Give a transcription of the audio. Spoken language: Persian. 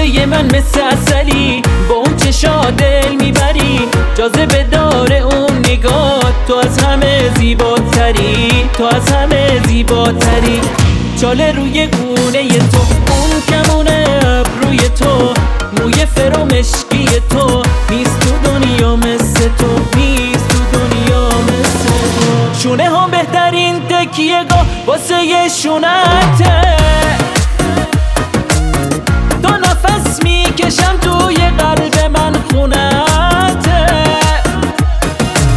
واسه من مثل عسلی، با اون چشا دل میبری، جاذبه داره اون نگاه، تو از همه زیباتری، تو از همه زیباتری. چاله روی گونه تو، اون کمونه ابروی تو، موی فرو مشکی تو، نیست تو دنیا مثل تو، نیست تو دنیا مثل تو. شونه هم بهترین تکیه گاه واسه یه شونته، تا نفس میکشم توی قلب من خونه